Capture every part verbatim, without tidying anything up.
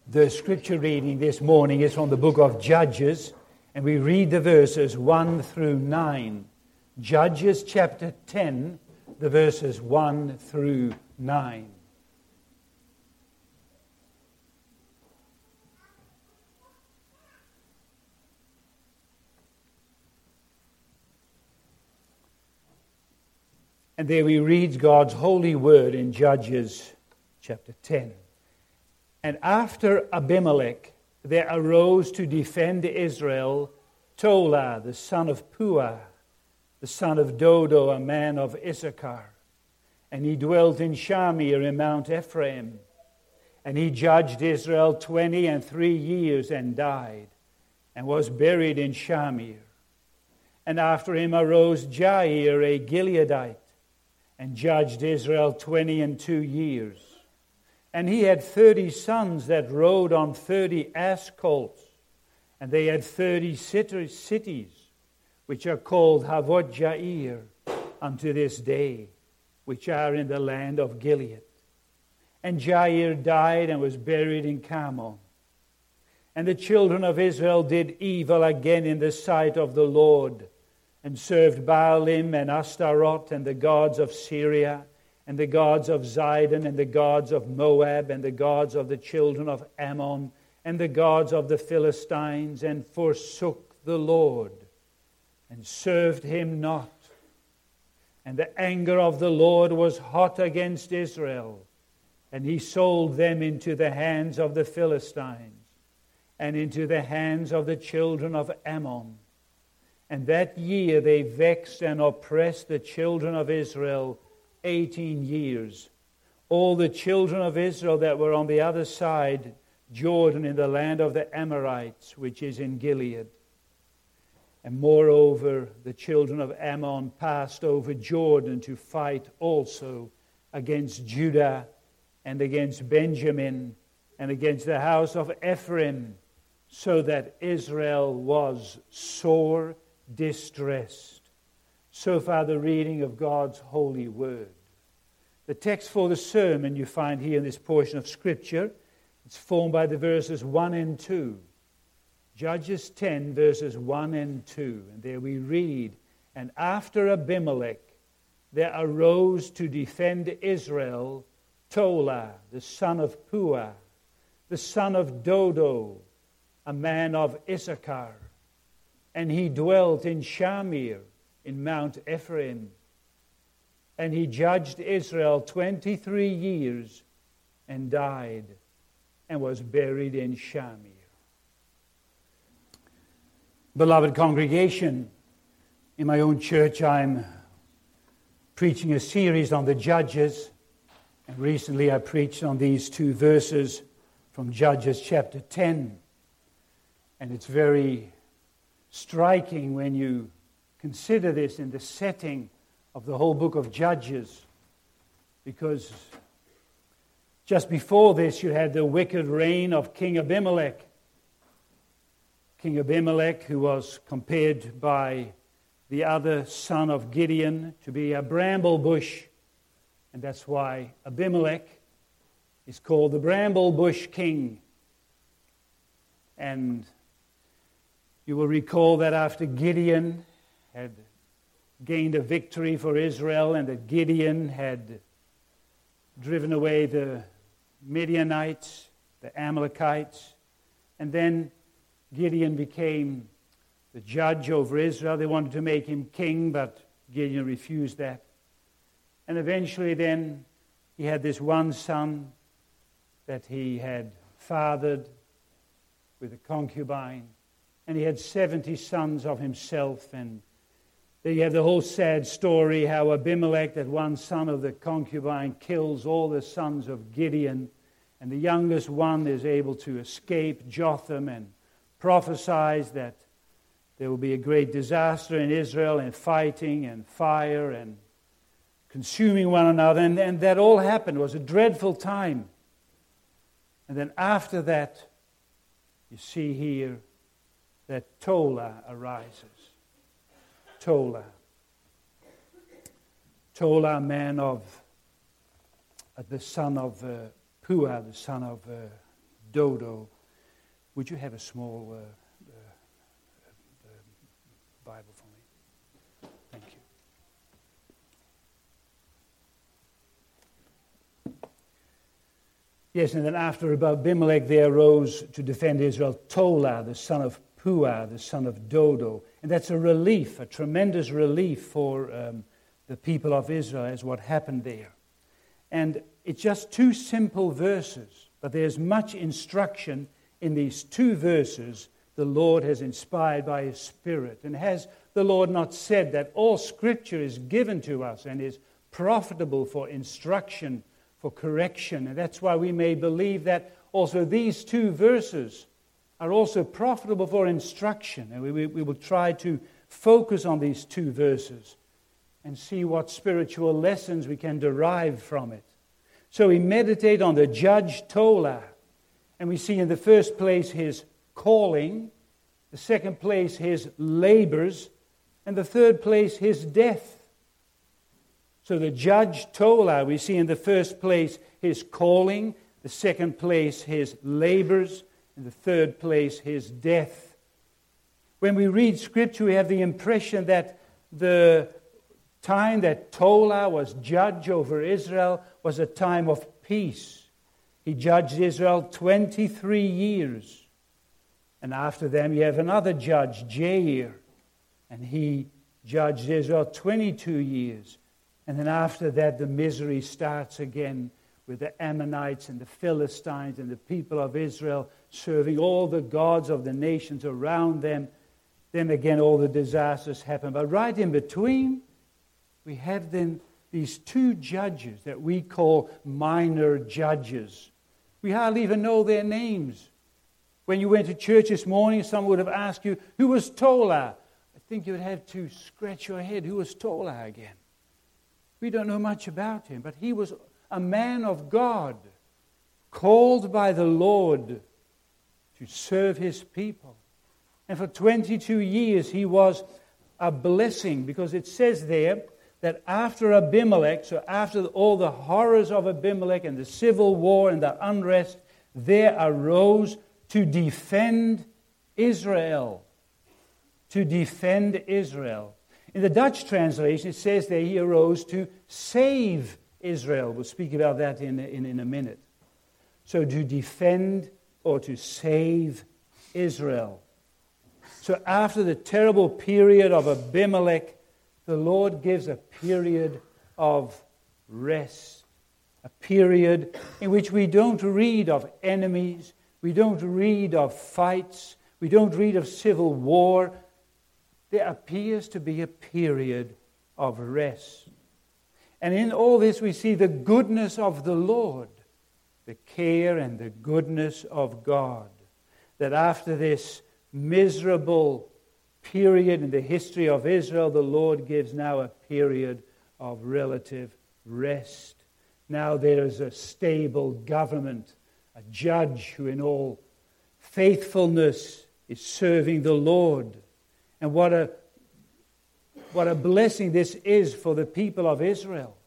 The scripture reading this morning is from the book of Judges, and we read the verses one through nine. Judges chapter ten, the verses one through nine. And there we read God's holy word in Judges chapter ten. And after Abimelech, there arose to defend Israel Tola, the son of Puah, the son of Dodo, a man of Issachar. And he dwelt in Shamir in Mount Ephraim. And he judged Israel twenty and three years and died, and was buried in Shamir. And after him arose Jair, a Gileadite, and judged Israel twenty and two years. And he had thirty sons that rode on thirty ass colts, and they had thirty cities, which are called Havot Jair unto this day, which are in the land of Gilead. And Jair died and was buried in Carmel. And the children of Israel did evil again in the sight of the Lord, and served Baalim and Ashtaroth and the gods of Syria, and the gods of Zidon, and the gods of Moab, and the gods of the children of Ammon, and the gods of the Philistines, and forsook the Lord, and served him not. And the anger of the Lord was hot against Israel, and he sold them into the hands of the Philistines, and into the hands of the children of Ammon. And that year they vexed and oppressed the children of Israel eighteen years. All the children of Israel that were on the other side Jordan in the land of the Amorites, which is in Gilead. And moreover, the children of Ammon passed over Jordan to fight also against Judah and against Benjamin and against the house of Ephraim, so that Israel was sore distressed. So far the reading of God's holy word. The text for the sermon you find here in this portion of Scripture. It's formed by the verses one and two. Judges ten, verses one and two. And there we read, And after Abimelech, there arose to defend Israel Tola, the son of Puah, the son of Dodo, a man of Issachar. And he dwelt in Shamir, in Mount Ephraim. And he judged Israel twenty-three years and died, and was buried in Shamir. Beloved congregation, in my own church I'm preaching a series on the Judges. And recently I preached on these two verses from Judges chapter ten. And it's very striking when you consider this in the setting of the whole book of Judges, because just before this you had the wicked reign of King Abimelech. King Abimelech, who was compared by the other son of Gideon to be a bramble bush, and that's why Abimelech is called the bramble bush king. And you will recall that after Gideon had gained a victory for Israel, and that Gideon had driven away the Midianites, the Amalekites, and then Gideon became the judge over Israel. They wanted to make him king, but Gideon refused that. And eventually then he had this one son that he had fathered with a concubine, and he had seventy sons of himself. And there you have the whole sad story how Abimelech, that one son of the concubine, kills all the sons of Gideon. And the youngest one is able to escape, Jotham, and prophesies that there will be a great disaster in Israel, and fighting and fire and consuming one another. And, and that all happened. It was a dreadful time. And then after that, you see here that Tola arises. Tola. Tola, man of uh, the son of uh, Puah, the son of uh, Dodo. Would you have a small uh, uh, uh, Bible for me? Thank you. Yes, and then after Abimelech there arose to defend Israel Tola, the son of Puah, the son of Dodo. And that's a relief, a tremendous relief for um, the people of Israel as what happened there. And it's just two simple verses, but there's much instruction in these two verses the Lord has inspired by His Spirit. And has the Lord not said that all Scripture is given to us and is profitable for instruction, for correction? And that's why we may believe that also these two verses are also profitable for instruction. And we, we, we will try to focus on these two verses and see what spiritual lessons we can derive from it. So we meditate on the judge Tola, and we see in the first place his calling, the second place his labors, and the third place his death. So the judge Tola, we see in the first place his calling, the second place his labors, and the third place his death. When we read Scripture, we have the impression that the time that Tola was judge over Israel was a time of peace. He judged Israel twenty-three years. And after them you have another judge, Jair, and he judged Israel twenty-two years. And then after that the misery starts again with the Ammonites and the Philistines and the people of Israel serving all the gods of the nations around them. Then again all the disasters happen. But right in between, we have then these two judges that we call minor judges. We hardly even know their names. When you went to church this morning, someone would have asked you, who was Tola? I think you would have to scratch your head. Who was Tola again? We don't know much about him, but he was a man of God, called by the Lord to serve His people. And for twenty-two years he was a blessing, because it says there that after Abimelech, so after all the horrors of Abimelech and the civil war and the unrest, there arose to defend Israel. To defend Israel. In the Dutch translation, it says that he arose to save Israel. We'll speak about that in, in, in a minute. So to defend or to save Israel. So after the terrible period of Abimelech, the Lord gives a period of rest. A period in which we don't read of enemies. We don't read of fights. We don't read of civil war. There appears to be a period of rest. And in all this we see the goodness of the Lord, the care and the goodness of God. That after this miserable period in the history of Israel, the Lord gives now a period of relative rest. Now there is a stable government, a judge who in all faithfulness is serving the Lord. And what a what a blessing this is for the people of Israel.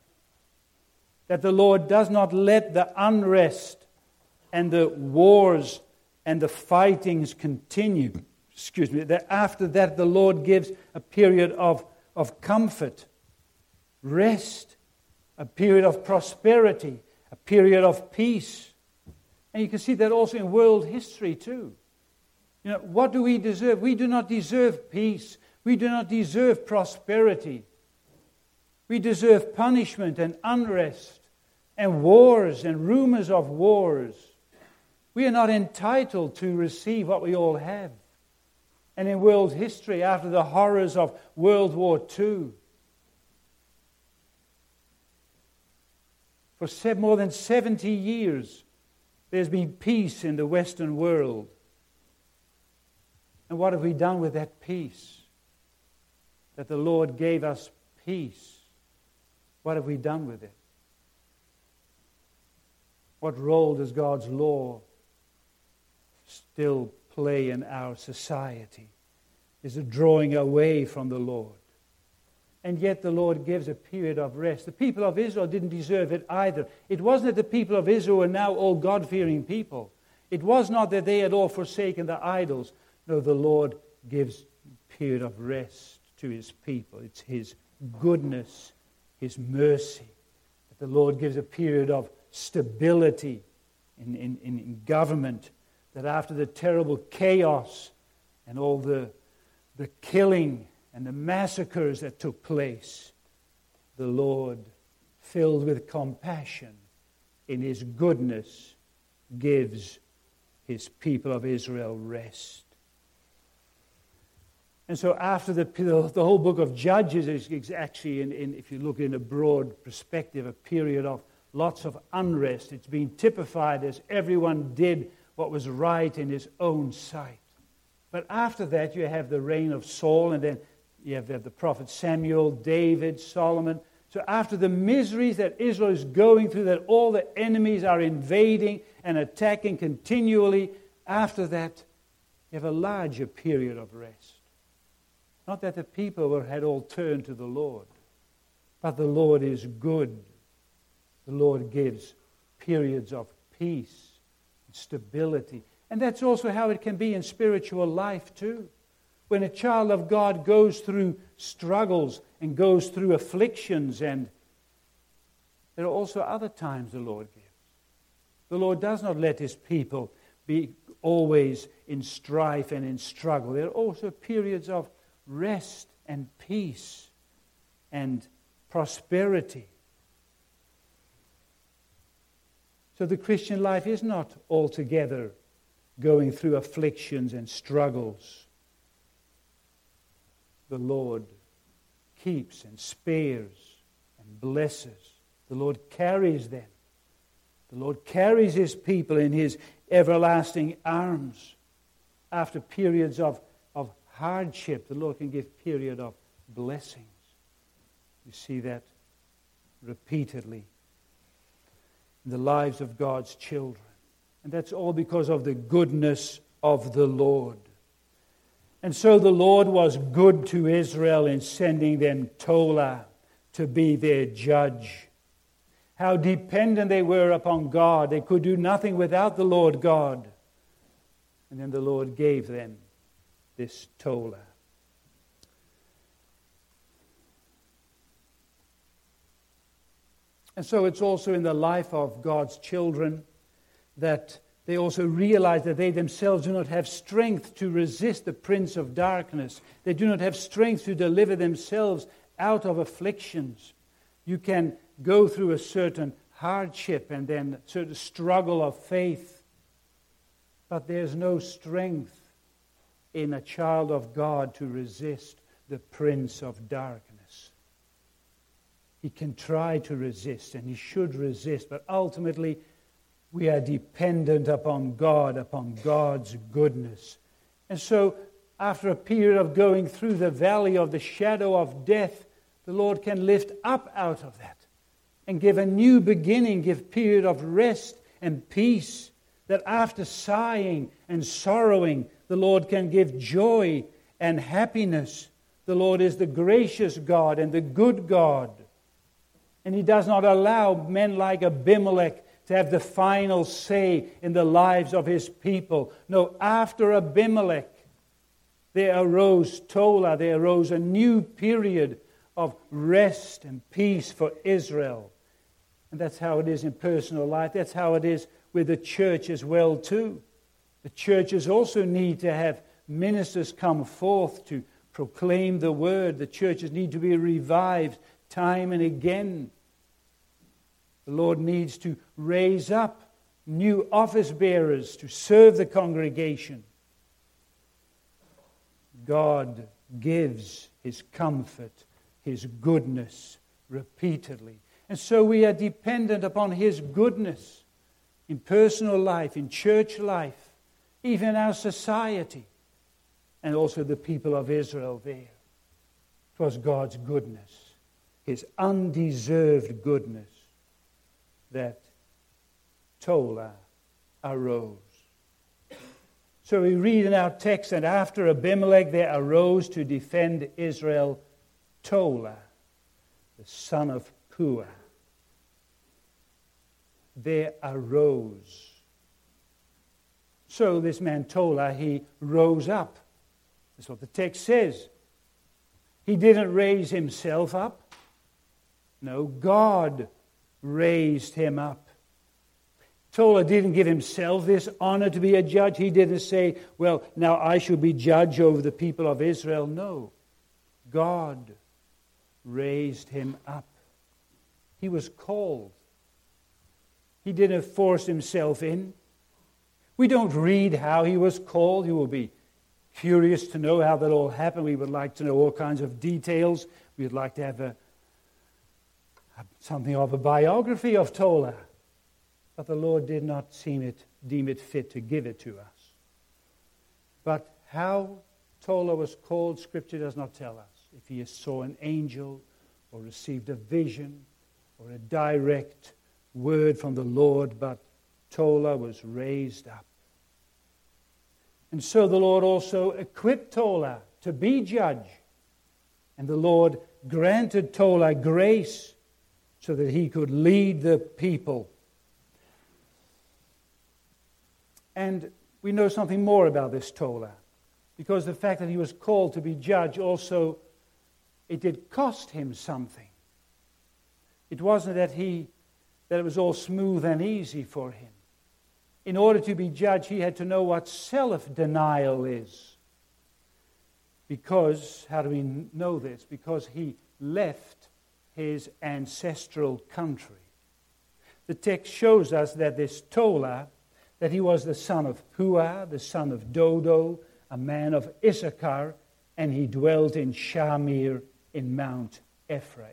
That the Lord does not let the unrest and the wars and the fightings continue. Excuse me. That after that the Lord gives a period of, of comfort, rest, a period of prosperity, a period of peace. And you can see that also in world history too. You know, what do we deserve? We do not deserve peace. We do not deserve prosperity. We deserve punishment and unrest and wars and rumors of wars. We are not entitled to receive what we all have. And in world history, after the horrors of World War Two, for more than seventy years, there's been peace in the Western world. And what have we done with that peace? That the Lord gave us peace. What have we done with it? What role does God's law still play in our society? Is it drawing away from the Lord? And yet the Lord gives a period of rest. The people of Israel didn't deserve it either. It wasn't that the people of Israel were now all God-fearing people. It was not that they had all forsaken the idols. No, the Lord gives a period of rest to his people. It's his goodness, his mercy. That the Lord gives a period of stability in, in, in government. That after the terrible chaos and all the, the killing and the massacres that took place, the Lord, filled with compassion, in his goodness, gives his people of Israel rest. And so after the, the whole book of Judges is actually, in, in, if you look in a broad perspective, a period of lots of unrest. It's been typified as everyone did what was right in his own sight. But after that, you have the reign of Saul, and then you have the prophet Samuel, David, Solomon. So after the miseries that Israel is going through, that all the enemies are invading and attacking continually, after that, you have a larger period of rest. Not that the people were, had all turned to the Lord, but the Lord is good. The Lord gives periods of peace and stability. And that's also how it can be in spiritual life too. When a child of God goes through struggles and goes through afflictions, and there are also other times the Lord gives. The Lord does not let his people be always in strife and in struggle. There are also periods of rest and peace and prosperity. So the Christian life is not altogether going through afflictions and struggles. The Lord keeps and spares and blesses. The Lord carries them. The Lord carries his people in his everlasting arms. After periods of, of hardship, the Lord can give period of blessings. You see that repeatedly in the lives of God's children. And that's all because of the goodness of the Lord. And so the Lord was good to Israel in sending them Tola to be their judge. How dependent they were upon God. They could do nothing without the Lord God. And then the Lord gave them this Tola. And so it's also in the life of God's children that they also realize that they themselves do not have strength to resist the prince of darkness. They do not have strength to deliver themselves out of afflictions. You can go through a certain hardship and then a certain struggle of faith, but there's no strength in a child of God to resist the prince of darkness. He can try to resist, and he should resist, but ultimately we are dependent upon God, upon God's goodness. And so, after a period of going through the valley of the shadow of death, the Lord can lift up out of that and give a new beginning, give period of rest and peace, that after sighing and sorrowing, the Lord can give joy and happiness. The Lord is the gracious God and the good God. And he does not allow men like Abimelech to have the final say in the lives of his people. No, after Abimelech, there arose Tola, there arose a new period of rest and peace for Israel. And that's how it is in personal life. That's how it is with the church as well too. The churches also need to have ministers come forth to proclaim the word. The churches need to be revived time and again. The Lord needs to raise up new office bearers to serve the congregation. God gives his comfort, his goodness repeatedly. And so we are dependent upon his goodness in personal life, in church life, even in our society, and also the people of Israel there. It was God's goodness, his undeserved goodness, that Tola arose. So we read in our text that after Abimelech there arose to defend Israel Tola, the son of Puah. There arose. So this man Tola, he rose up. That's what the text says. He didn't raise himself up. No, God raised him up. Tola didn't give himself this honor to be a judge. He didn't say, well, now I should be judge over the people of Israel. No, God raised him up. He was called. He didn't force himself in. We don't read how he was called. You will be curious to know how that all happened. We would like to know all kinds of details. We would like to have a, something of a biography of Tola. But the Lord did not seem it, deem it fit to give it to us. But how Tola was called, Scripture does not tell us. If he saw an angel or received a vision or a direct word from the Lord, but Tola was raised up. And so the Lord also equipped Tola to be judge. And the Lord granted Tola grace so that he could lead the people. And we know something more about this Tola, because the fact that he was called to be judge also, it did cost him something. It wasn't that he that it was all smooth and easy for him. In order to be judge, he had to know what self-denial is. Because, how do we know this? Because he left his ancestral country. The text shows us that this Tola, that he was the son of Puah, the son of Dodo, a man of Issachar, and he dwelt in Shamir in Mount Ephraim.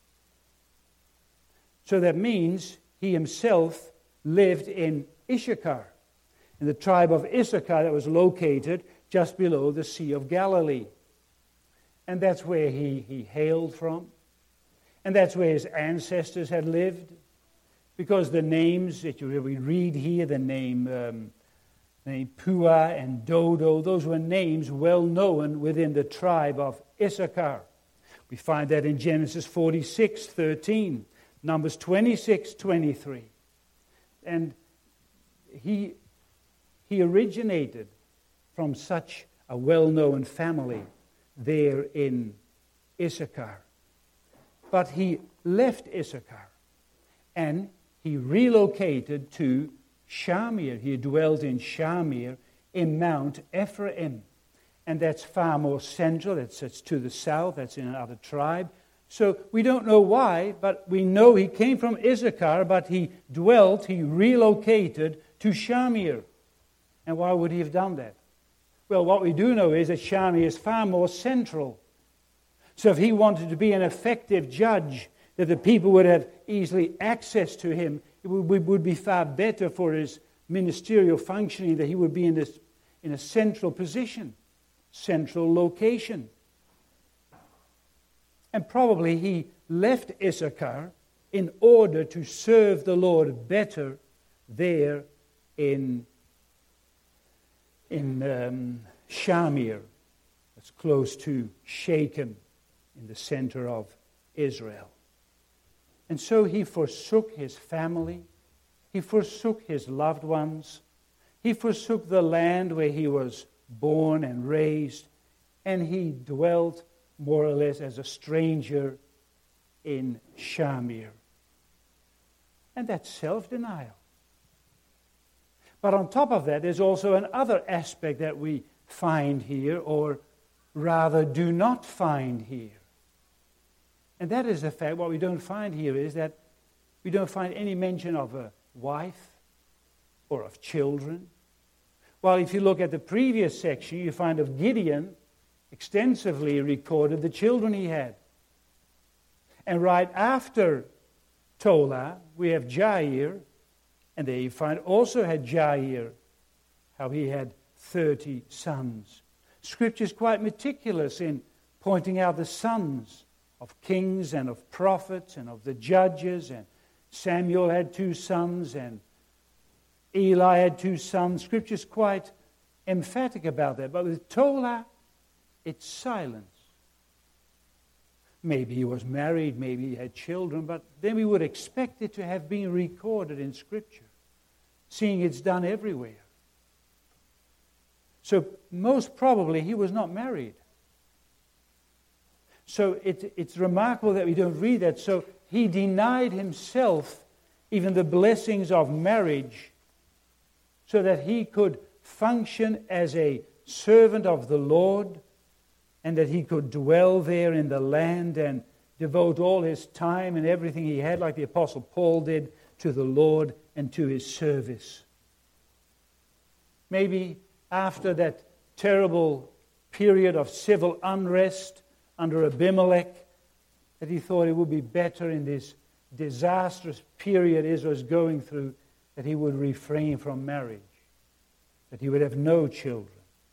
So that means he himself lived in Issachar, in the tribe of Issachar that was located just below the Sea of Galilee. And that's where he, he hailed from. And that's where his ancestors had lived. Because the names that you we read here, the name, um, name Puah and Dodo, those were names well known within the tribe of Issachar. We find that in Genesis forty-six thirteen, Numbers twenty-six twenty-three. And he, he originated from such a well-known family there in Issachar. But he left Issachar and he relocated to Shamir. He dwelt in Shamir in Mount Ephraim. And that's far more central. That's, that's to the south. That's in another tribe. So we don't know why, but we know he came from Issachar, but he dwelt, he relocated to Shamir. And why would he have done that? Well, what we do know is that Shamir is far more central. So if he wanted to be an effective judge, that the people would have easily access to him, it would, would be far better for his ministerial functioning that he would be in, this, in a central position, central location. And probably he left Issachar in order to serve the Lord better there in, in um, Shamir. That's close to Shechem in the center of Israel. And so he forsook his family. He forsook his loved ones. He forsook the land where he was born and raised. And he dwelt more or less as a stranger in Shamir. And that's self-denial. But on top of that, there's also another aspect that we find here, or rather do not find here. And that is the fact, what we don't find here is that we don't find any mention of a wife or of children. While if you look at the previous section, you find of Gideon, extensively recorded the children he had. And right after Tola, we have Jair, and there you find also had Jair, how he had thirty sons. Scripture is quite meticulous in pointing out the sons of kings and of prophets and of the judges, and Samuel had two sons, and Eli had two sons. Scripture is quite emphatic about that. But with Tola, it's silence. Maybe he was married, maybe he had children, but then we would expect it to have been recorded in Scripture, seeing it's done everywhere. So most probably he was not married. So it, it's remarkable that we don't read that. So he denied himself even the blessings of marriage so that he could function as a servant of the Lord and that he could dwell there in the land and devote all his time and everything he had, like the Apostle Paul did, to the Lord and to his service. Maybe after that terrible period of civil unrest under Abimelech, that he thought it would be better in this disastrous period Israel was going through that he would refrain from marriage, that he would have no children.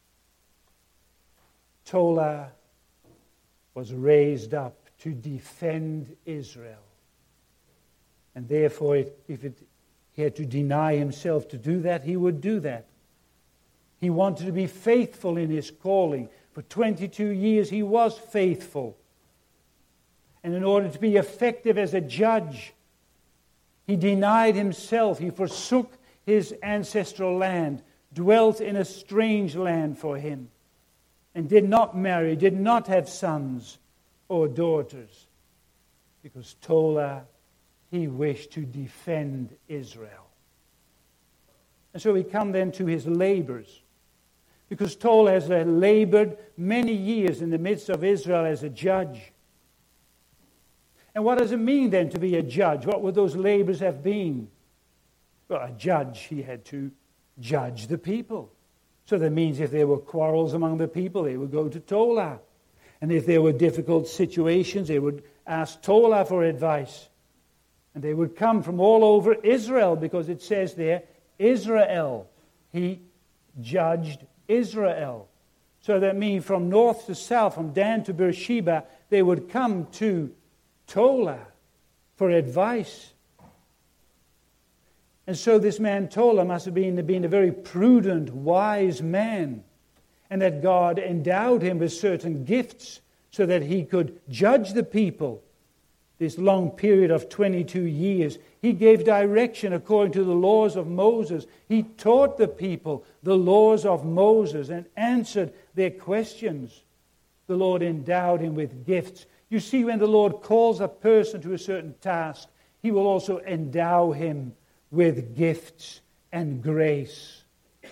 Tola was raised up to defend Israel. And therefore, if it, he had to deny himself to do that, he would do that. He wanted to be faithful in his calling. For twenty-two years he was faithful. And in order to be effective as a judge, he denied himself. He forsook his ancestral land, dwelt in a strange land for him, and did not marry, did not have sons or daughters, because Tola, he wished to defend Israel. And so we come then to his labors, because Tola has labored many years in the midst of Israel as a judge. And what does it mean then to be a judge? What would those labors have been? Well, a judge, he had to judge the people. So that means if there were quarrels among the people, they would go to Tola. And if there were difficult situations, they would ask Tola for advice. And they would come from all over Israel, because it says there, Israel. He judged Israel. So that means from north to south, from Dan to Beersheba, they would come to Tola for advice. And so this man Tola must have been, been a very prudent, wise man, and that God endowed him with certain gifts so that he could judge the people this long period of twenty-two years. He gave direction according to the laws of Moses. He taught the people the laws of Moses and answered their questions. The Lord endowed him with gifts. You see, when the Lord calls a person to a certain task, he will also endow him with gifts and grace.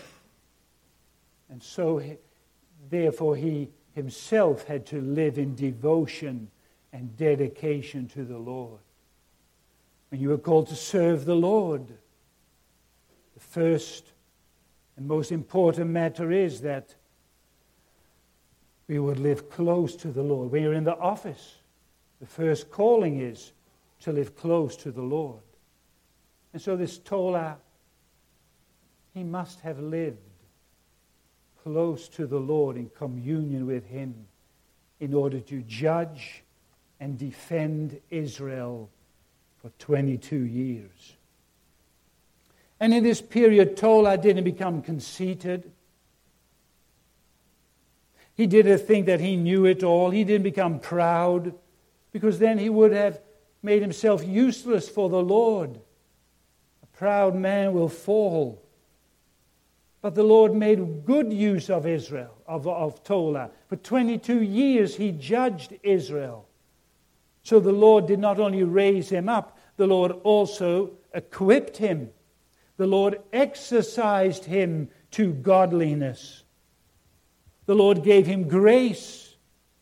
And so, therefore, he himself had to live in devotion and dedication to the Lord. When you are called to serve the Lord, the first and most important matter is that we would live close to the Lord. When you're in the office, the first calling is to live close to the Lord. And so this Tola, he must have lived close to the Lord in communion with him in order to judge and defend Israel for twenty-two years. And in this period, Tola didn't become conceited. He didn't think that he knew it all. He didn't become proud, because then he would have made himself useless for the Lord. A proud man will fall. But the Lord made good use of Israel, of, of Tola. For twenty-two years he judged Israel. So the Lord did not only raise him up, the Lord also equipped him. The Lord exercised him to godliness. The Lord gave him grace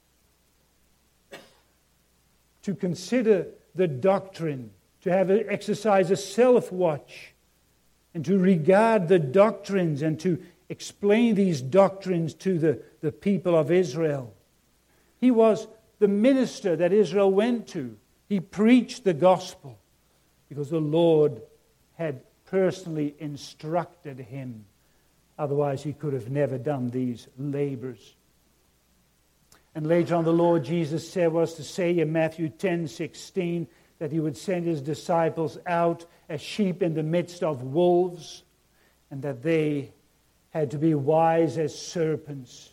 to consider the doctrine, to have exercise a self-watch, and to regard the doctrines and to explain these doctrines to the, the people of Israel. He was the minister that Israel went to. He preached the gospel because the Lord had personally instructed him. Otherwise, he could have never done these labors. And later on, the Lord Jesus said was to say in Matthew ten sixteen that he would send his disciples out as sheep in the midst of wolves, and that they had to be wise as serpents,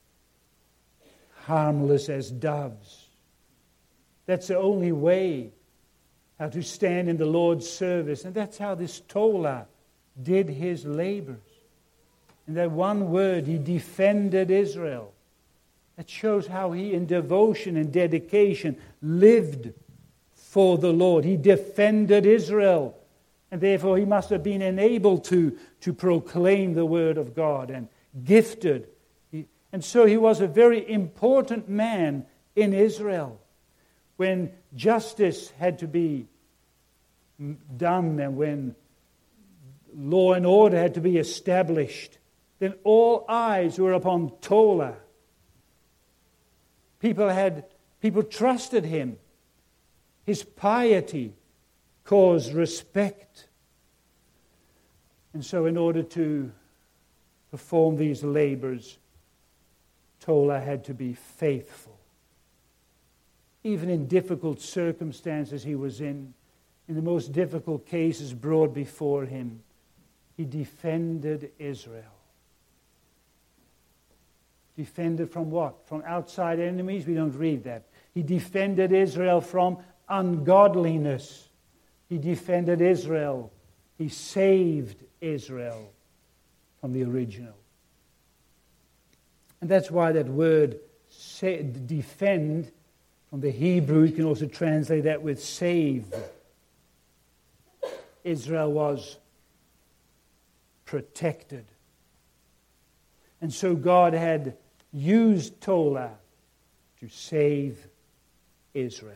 harmless as doves. That's the only way how to stand in the Lord's service. And that's how this Tola did his labors. In that one word, he defended Israel. That shows how he, in devotion and dedication, lived for the Lord. He defended Israel. And therefore, he must have been enabled to, to proclaim the word of God and gifted. He, and so he was a very important man in Israel. When justice had to be done and when law and order had to be established, then all eyes were upon Tola. People had, people trusted him. His piety caused respect. And so in order to perform these labors, Tola had to be faithful. Even in difficult circumstances he was in, in the most difficult cases brought before him, he defended Israel. Defended from what? From outside enemies? We don't read that. He defended Israel from ungodliness. He defended Israel. He saved Israel from the original. And that's why that word defend, from the Hebrew, you can also translate that with save. Israel was protected. And so God had used Tola to save Israel.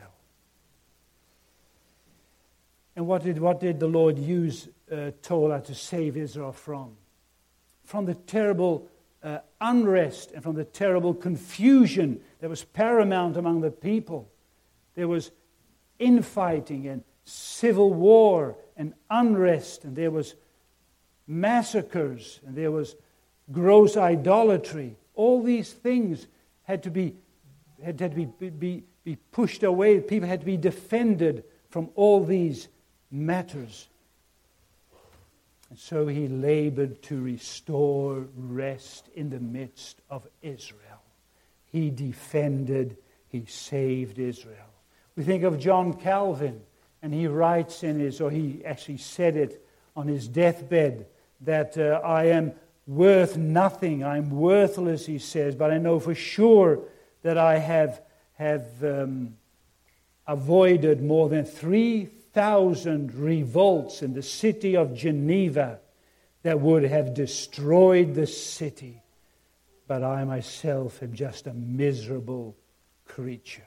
And what did, what did the Lord use uh, Tola to save Israel from? From the terrible uh, unrest and from the terrible confusion that was paramount among the people. There was infighting and civil war and unrest, and there was massacres, and there was gross idolatry. All these things had to be had, had to be, be, be pushed away. People had to be defended from all these matters. And so he labored to restore rest in the midst of Israel. He defended, he saved Israel. We think of John Calvin, and he writes in his, or he actually said it on his deathbed, that uh, I am worth nothing, I'm worthless, he says, but I know for sure that I have, have um, avoided more than three thousand revolts in the city of Geneva that would have destroyed the city. But I myself am just a miserable creature.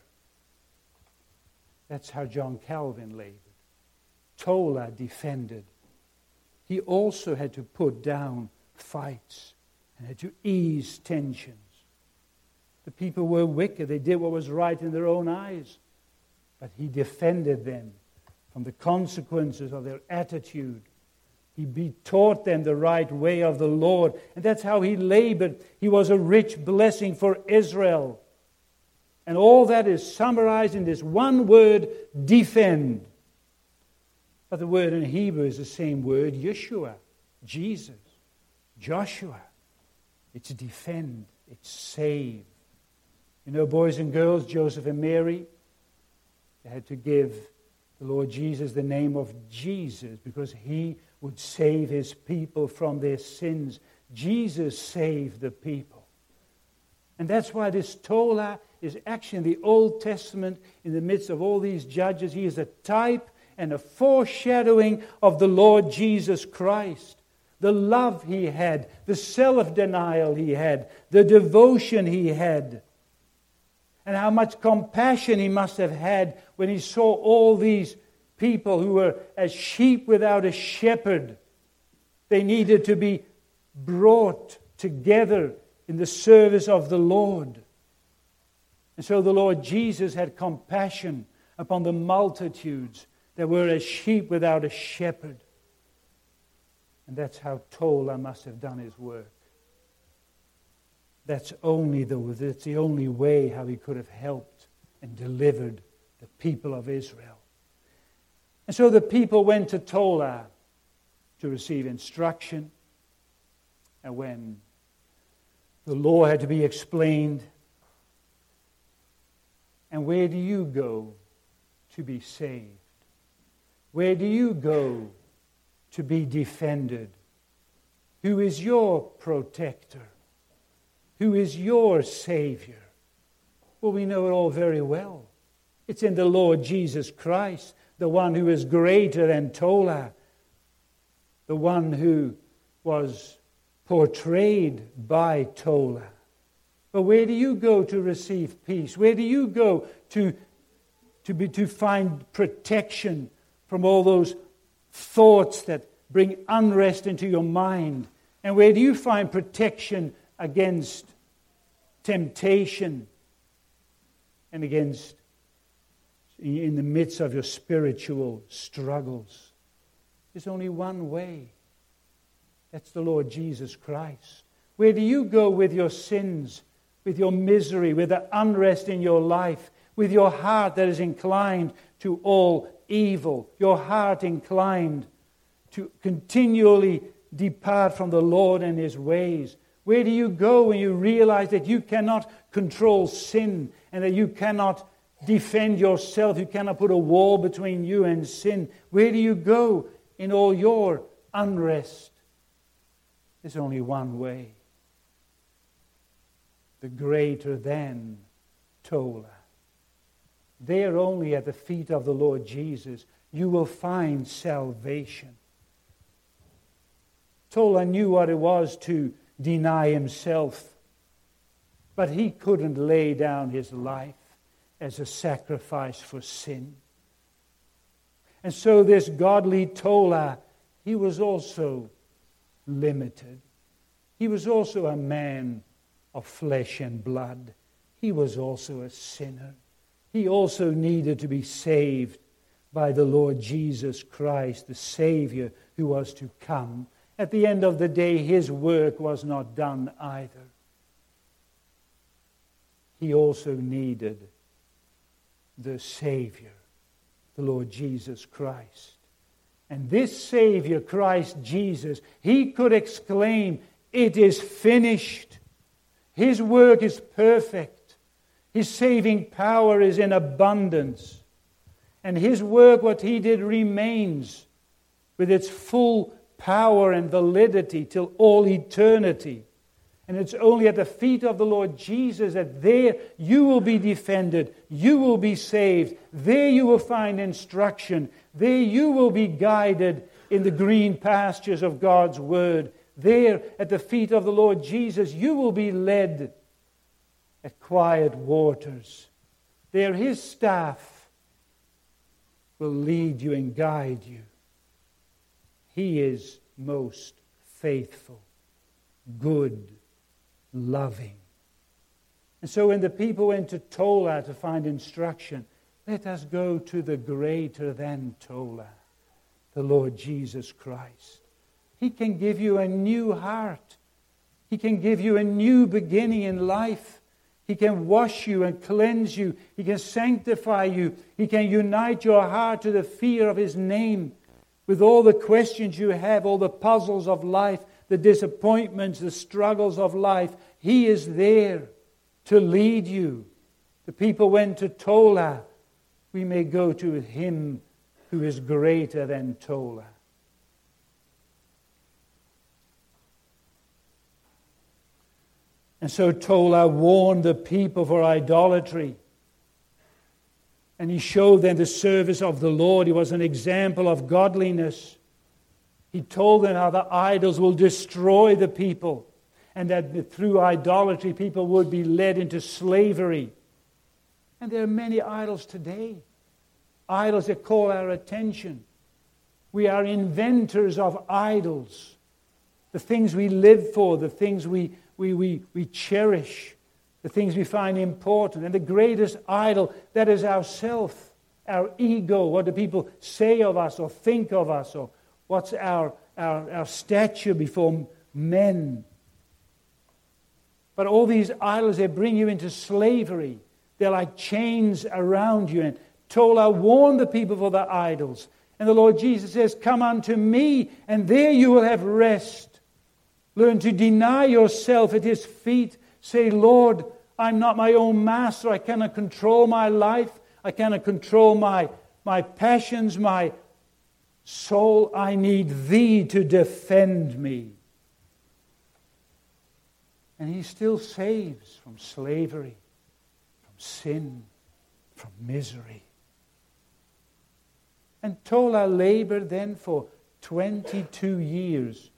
That's how John Calvin labored. Tola defended. He also had to put down fights and had to ease tensions. The people were wicked. They did what was right in their own eyes. But he defended them from the consequences of their attitude. He be taught them the right way of the Lord. And that's how he labored. He was a rich blessing for Israel. And all that is summarized in this one word, defend. But the word in Hebrew is the same word, Yeshua, Jesus, Joshua. It's defend, it's save. You know, boys and girls, Joseph and Mary, they had to give the Lord Jesus the name of Jesus because he would save his people from their sins. Jesus saved the people. And that's why this Tola is actually in the Old Testament, in the midst of all these judges. He is a type and a foreshadowing of the Lord Jesus Christ. The love he had, the self-denial he had, the devotion he had. And how much compassion he must have had when he saw all these people who were as sheep without a shepherd. They needed to be brought together in the service of the Lord. And so the Lord Jesus had compassion upon the multitudes that were as sheep without a shepherd. And that's how Tola must have done his work. That's only the, that's the only way how he could have helped and delivered the people of Israel. And so the people went to Tola to receive instruction. And when the law had to be explained, and where do you go to be saved? Where do you go to be defended? who is your protector, who is your Savior? Well, we know it all very well. It's in the Lord Jesus Christ, the one who is greater than Tola, the one who was portrayed by Tola. But where do you go to receive peace? Where do you go to, to, be, to find protection from all those thoughts that bring unrest into your mind? And where do you find protection against temptation and against, in the midst of your spiritual struggles? There's only one way. That's the Lord Jesus Christ. Where do you go with your sins, with your misery, with the unrest in your life, with your heart that is inclined to all evil, your heart inclined to continually depart from the Lord and His ways? Where do you go when you realize that you cannot control sin and that you cannot defend yourself, you cannot put a wall between you and sin? Where do you go in all your unrest? There's only one way. The greater than Tola. There only at the feet of the Lord Jesus you will find salvation. Tola knew what it was to deny himself, but he couldn't lay down his life as a sacrifice for sin. And so this godly Tola, he was also limited. He was also a man of flesh and blood. He was also a sinner. He also needed to be saved by the Lord Jesus Christ, the Savior who was to come. At the end of the day, his work was not done either. He also needed the Savior, the Lord Jesus Christ. And this Savior, Christ Jesus, he could exclaim, "It is finished." His work is perfect. His saving power is in abundance. And his work, what he did, remains with its full power and validity till all eternity. And it's only at the feet of the Lord Jesus that there you will be defended, you will be saved, there you will find instruction, there you will be guided in the green pastures of God's Word. There at the feet of the Lord Jesus you will be led at quiet waters. There his staff will lead you and guide you. He is most faithful, good, loving. And so when the people went to Tola to find instruction, let us go to the greater than Tola, the Lord Jesus Christ. He can give you a new heart. He can give you a new beginning in life. He can wash you and cleanse you. He can sanctify you. He can unite your heart to the fear of His name. With all the questions you have, all the puzzles of life, the disappointments, the struggles of life, He is there to lead you. The people went to Tola. We may go to Him who is greater than Tola. And so Tola warned the people for idolatry. And he showed them the service of the Lord. He was an example of godliness. He told them how the idols will destroy the people, and that through idolatry people would be led into slavery. And there are many idols today. Idols that call our attention. We are inventors of idols. The things we live for, the things we, we, we, we cherish, the things we find important. And the greatest idol, that is ourself, our ego. What do people say of us or think of us? Or what's our, our, our stature before men? But all these idols, they bring you into slavery. They're like chains around you. And Tola warned the people for the idols. And the Lord Jesus says, "Come unto me, and there you will have rest." Learn to deny yourself at His feet. Say, "Lord, I'm not my own master. I cannot control my life. I cannot control my, my passions, my soul. I need Thee to defend me. And he still saves from slavery, from sin, from misery. And Tola labored then for twenty-two years.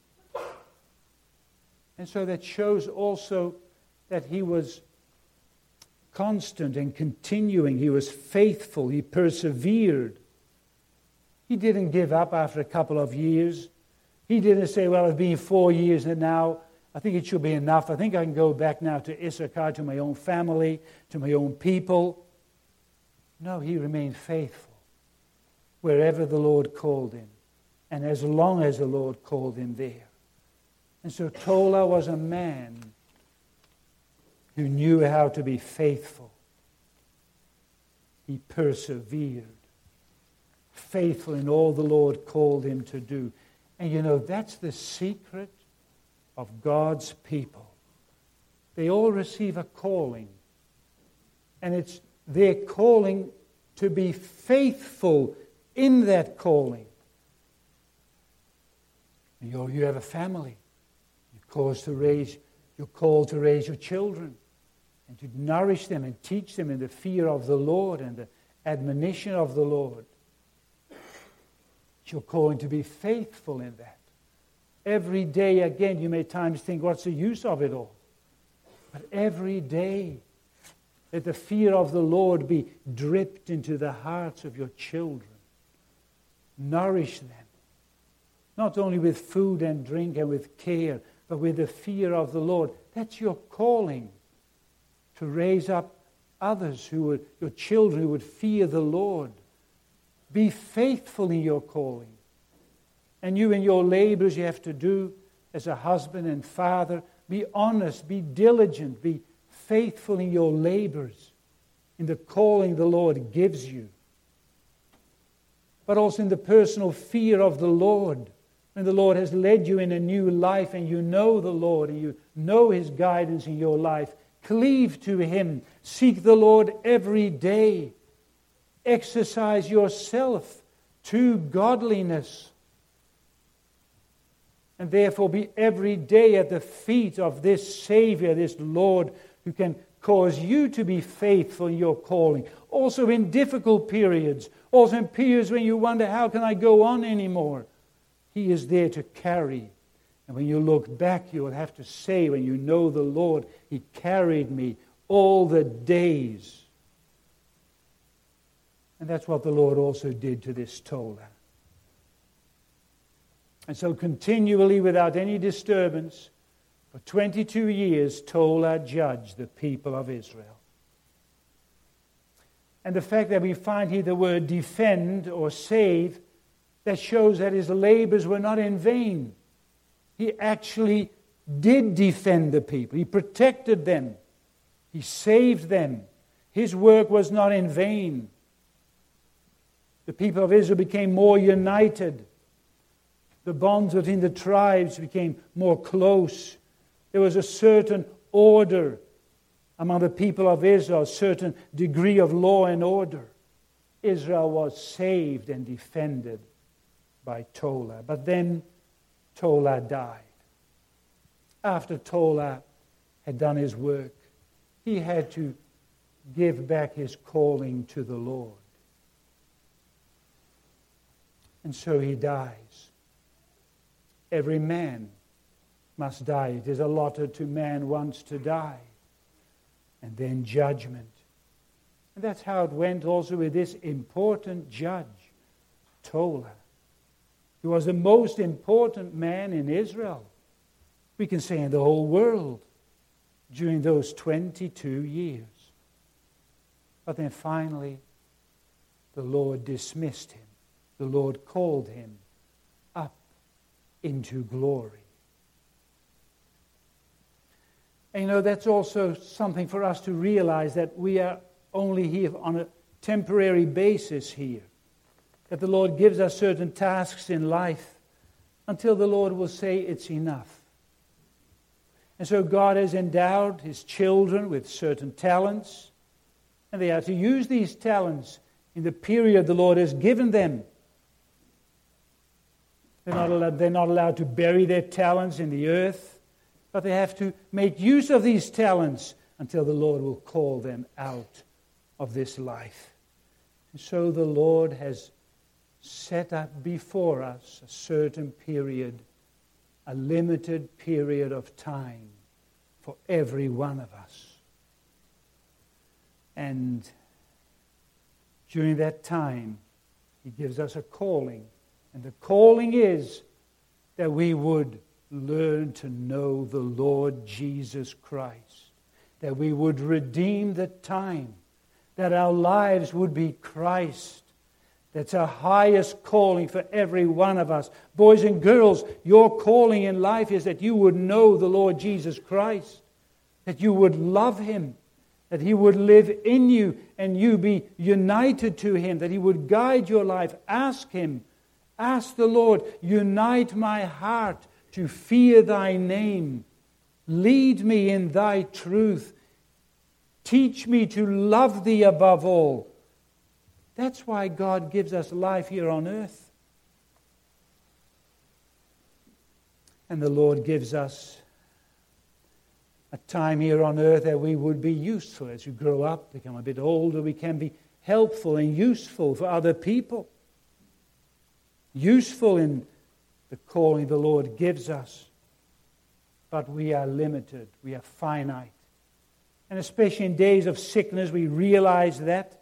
And so that shows also that he was constant and continuing. He was faithful. He persevered. He didn't give up after a couple of years. He didn't say, well, it's been four years and now I think it should be enough. I think I can go back now to Issachar, to my own family, to my own people. No, he remained faithful wherever the Lord called him, and as long as the Lord called him there. And so Tola was a man who knew how to be faithful. He persevered, faithful in all the Lord called him to do. And you know, that's the secret of God's people. They all receive a calling. And it's their calling to be faithful in that calling. You you have a family. You're called to raise, you're called to raise your children and to nourish them and teach them in the fear of the Lord and the admonition of the Lord. You're calling to be faithful in that. Every day, again, you may at times think, what's the use of it all? But every day, let the fear of the Lord be dripped into the hearts of your children. Nourish them. Not only with food and drink and with care, but with the fear of the Lord. That's your calling. To raise up others who would, your children who would fear the Lord. Be faithful in your calling. And you in your labors you have to do as a husband and father, be honest, be diligent, be faithful in your labors, in the calling the Lord gives you. But also in the personal fear of the Lord. When the Lord has led you in a new life and you know the Lord and you know His guidance in your life, cleave to Him. Seek the Lord every day. Exercise yourself to godliness. And therefore be every day at the feet of this Savior, this Lord, who can cause you to be faithful in your calling. Also in difficult periods. Also in periods when you wonder, how can I go on anymore? He is there to carry. And when you look back, you will have to say, when you know the Lord, He carried me all the days. And that's what the Lord also did to this Tola. And so continually, without any disturbance, for twenty-two years, Tola judged the people of Israel. And the fact that we find here the word defend or save, that shows that his labors were not in vain. He actually did defend the people. He protected them. He saved them. His work was not in vain. The people of Israel became more united. The bonds between the tribes became more close. There was a certain order among the people of Israel, a certain degree of law and order. Israel was saved and defended by Tola. But then Tola died. After Tola had done his work, he had to give back his calling to the Lord. And so he dies. Every man must die. It is allotted to man once to die. And then judgment. And that's how it went also with this important judge, Tola. He was the most important man in Israel. We can say in the whole world during those twenty-two years. But then finally, the Lord dismissed him. The Lord called him up into glory. And you know, that's also something for us to realize, that we are only here on a temporary basis here. That the Lord gives us certain tasks in life until the Lord will say it's enough. And so God has endowed His children with certain talents, and they are to use these talents in the period the Lord has given them. They're not allowed, they're not allowed to bury their talents in the earth. But they have to make use of these talents until the Lord will call them out of this life. And so the Lord has set up before us a certain period, a limited period of time for every one of us. And during that time, He gives us a calling. And the calling is that we would learn to know the Lord Jesus Christ, that we would redeem the time, that our lives would be Christ. That's our highest calling for every one of us. Boys and girls, your calling in life is that you would know the Lord Jesus Christ, that you would love Him, that He would live in you and you be united to Him, that He would guide your life. Ask Him. Ask the Lord, unite my heart to fear Thy name. Lead me in Thy truth. Teach me to love Thee above all. That's why God gives us life here on earth. And the Lord gives us a time here on earth that we would be useful. As we grow up, become a bit older, we can be helpful and useful for other people. Useful in the calling the Lord gives us. But we are limited. We are finite. And especially in days of sickness, we realize that.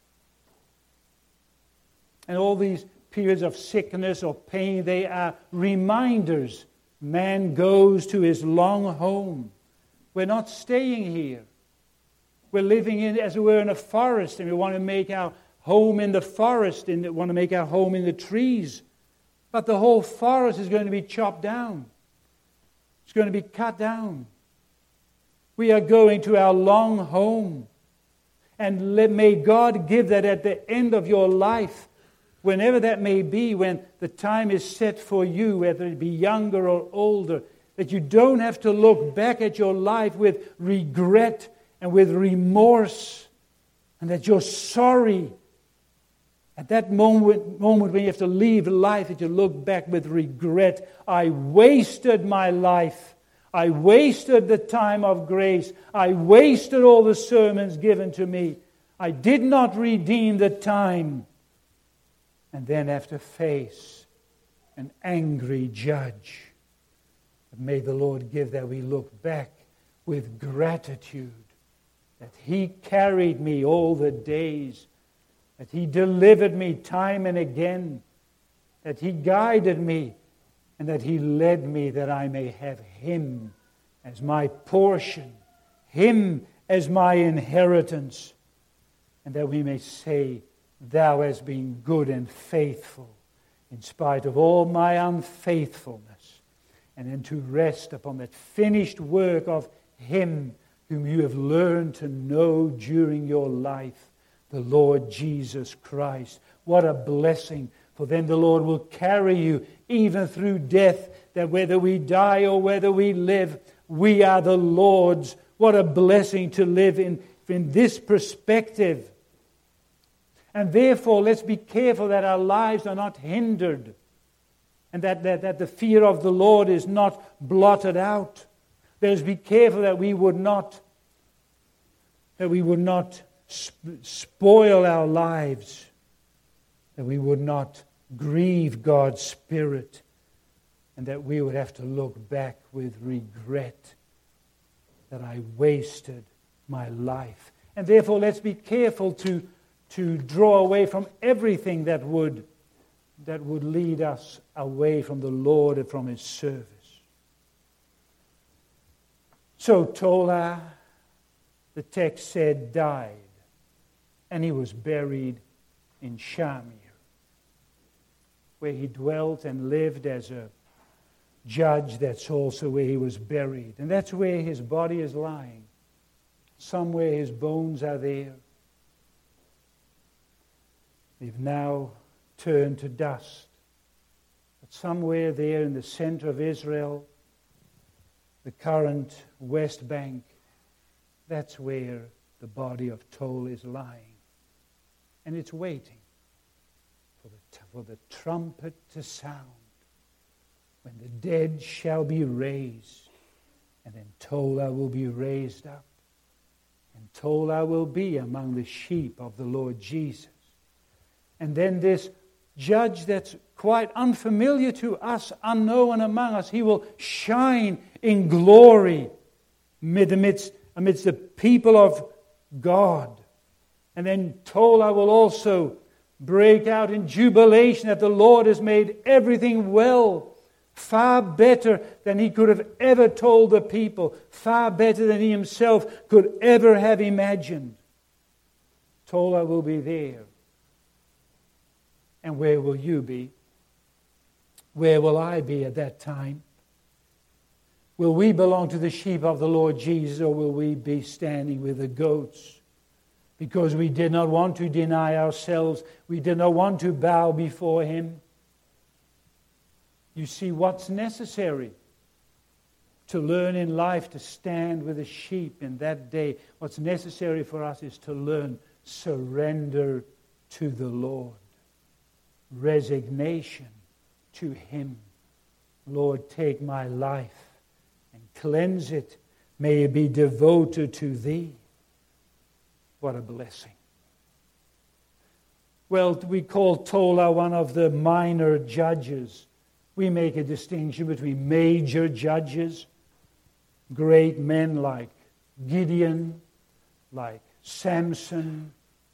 And all these periods of sickness or pain, they are reminders. Man goes to his long home. We're not staying here. We're living in, as it were, in a forest, and we want to make our home in the forest, and we want to make our home in the trees. But the whole forest is going to be chopped down. It's going to be cut down. We are going to our long home. And let, may God give that at the end of your life, whenever that may be, when the time is set for you, whether it be younger or older, that you don't have to look back at your life with regret and with remorse, and that you're sorry at that moment, moment when you have to leave life, that you look back with regret. I wasted my life. I wasted the time of grace. I wasted all the sermons given to me. I did not redeem the time. And then have to face an angry judge. But may the Lord give that we look back with gratitude, that He carried me all the days, that He delivered me time and again, that He guided me, and that He led me that I may have Him as my portion, Him as my inheritance, and that we may say, Thou hast been good and faithful in spite of all my unfaithfulness, and then to rest upon that finished work of Him whom you have learned to know during your life, the Lord Jesus Christ. What a blessing, for then the Lord will carry you even through death, that whether we die or whether we live, we are the Lord's. What a blessing to live in, in this perspective. And therefore, let's be careful that our lives are not hindered, and that, that, that the fear of the Lord is not blotted out. Let's be careful that we would not, that we would not sp- spoil our lives, that we would not grieve God's Spirit, and that we would have to look back with regret that I wasted my life. And therefore, let's be careful to to draw away from everything that would, that would lead us away from the Lord and from His service. So Tola, the text said, died, and he was buried in Shamir, where he dwelt and lived as a judge. That's also where he was buried, and that's where his body is lying. Somewhere his bones are there. They've now turned to dust. But somewhere there in the center of Israel, the current West Bank, that's where the body of Tol is lying. And it's waiting for the, for the trumpet to sound, when the dead shall be raised, And then Tola will be raised up. And Tola will be among the sheep of the Lord Jesus. And then this judge that's quite unfamiliar to us, unknown among us, he will shine in glory amidst, amidst the people of God. And then Tola will also break out in jubilation that the Lord has made everything well, far better than he could have ever told the people, far better than he himself could ever have imagined. Tola will be there. And where will you be? Where will I be at that time? Will we belong to the sheep of the Lord Jesus, or will we be standing with the goats? Because we did not want to deny ourselves. We did not want to bow before him. You see, what's necessary to learn in life to stand with the sheep in that day, what's necessary for us is to learn surrender to the Lord. Resignation to him. Lord, take my life and cleanse it. May it be devoted to thee. What a blessing. Well, we call Tola one of the minor judges. We make a distinction between major judges, great men like Gideon, like Samson.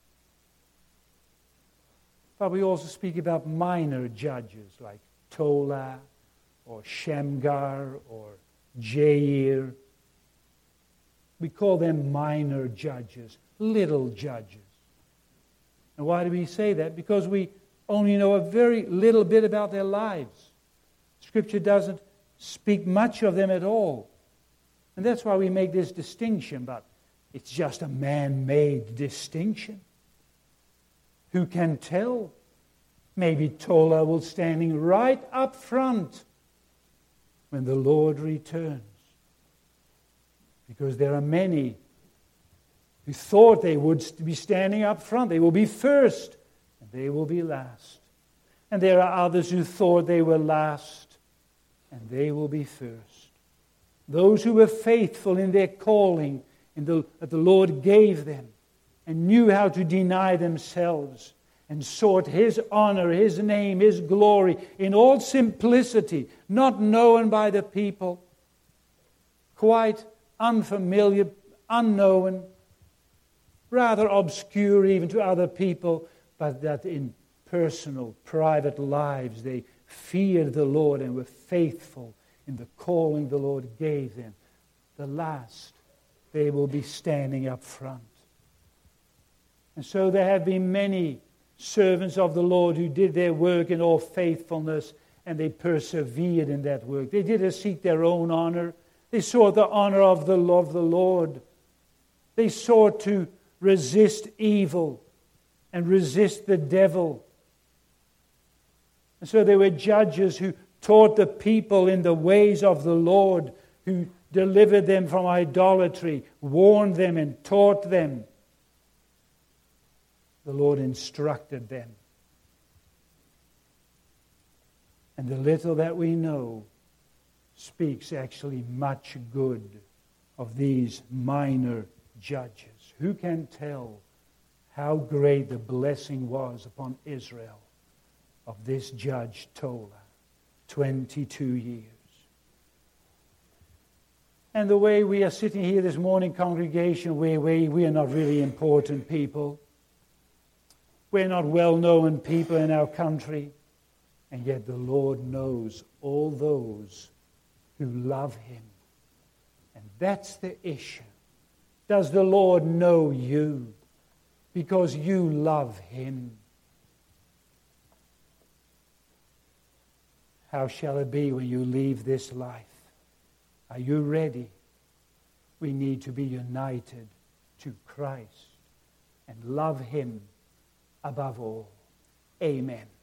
But we also speak about minor judges like Tola or Shamgar or Jair. We call them minor judges, little judges. And why do we say that? Because we only know a very little bit about their lives. Scripture doesn't speak much of them at all. And that's why we make this distinction, but it's just a man-made distinction. Who can tell? Maybe Tola will standing right up front when the Lord returns. Because there are many who thought they would be standing up front. They will be first, and they will be last. And there are others who thought they were last, and they will be first. Those who were faithful in their calling in the, that the Lord gave them, and knew how to deny themselves, and sought his honor, his name, his glory in all simplicity, not known by the people, quite unfamiliar, unknown, rather obscure even to other people, but that in personal, private lives they feared the Lord and were faithful in the calling the Lord gave them. The last, they will be standing up front. And so there have been many servants of the Lord who did their work in all faithfulness, and they persevered in that work. They didn't seek their own honor. They sought the honor of the, of the Lord. They sought to resist evil and resist the devil. And so they were judges who taught the people in the ways of the Lord, who delivered them from idolatry, warned them and taught them. The Lord instructed them. And the little that we know speaks actually much good of these minor judges. Who can tell how great the blessing was upon Israel of this judge Tola, twenty-two years. And the way we are sitting here this morning, congregation, we, we, we are not really important people. We're not well-known people in our country. And yet the Lord knows all those who love him. And that's the issue. Does the Lord know you because you love him? How shall it be when you leave this life? Are you ready? We need to be united to Christ and love him above all. Amen.